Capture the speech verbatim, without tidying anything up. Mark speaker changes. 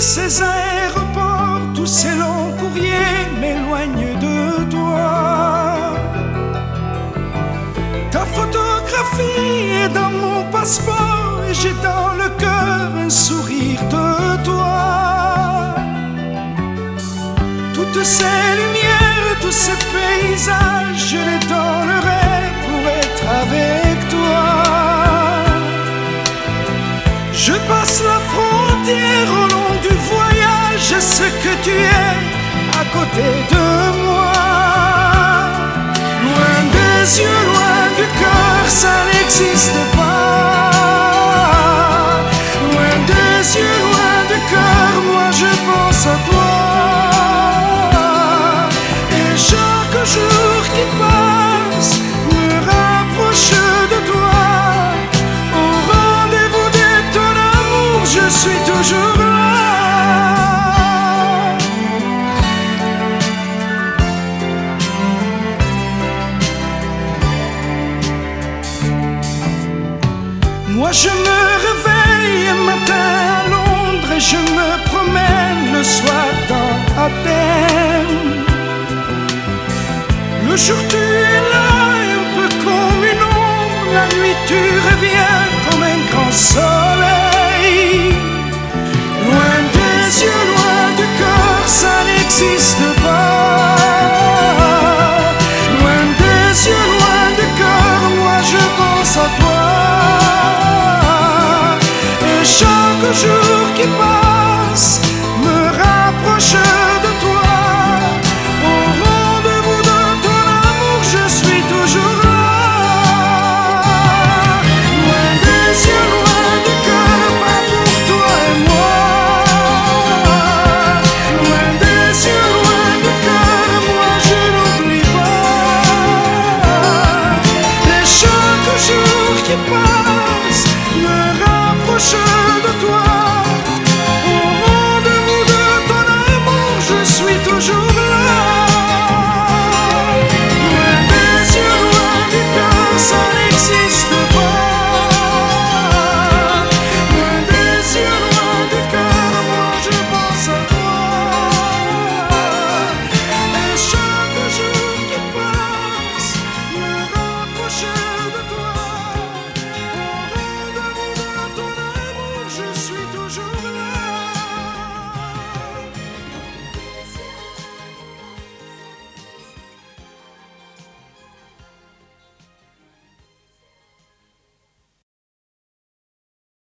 Speaker 1: ces aéroports, tous ces longs courriers m'éloignent de toi. Ta photographie est dans mon passeport et j'ai dans le cœur un sourire de toi. Toutes ces lumières, tous ces paysages, je les donnerais pour être avec toi. Je passe la frontière au long du voyage, je sais que tu es à côté de moi. Loin des yeux, loin du cœur, ça n'existe pas. Loin des yeux, loin du cœur, moi je pense à toi. Et chaque jour qui passe me rapproche de toi. Je suis toujours là. Moi je me réveille un matin à Londres et je me promène le soir dans Athènes. Le jour tu es là un peu comme une ombre, la nuit tu reviens comme un grand soleil.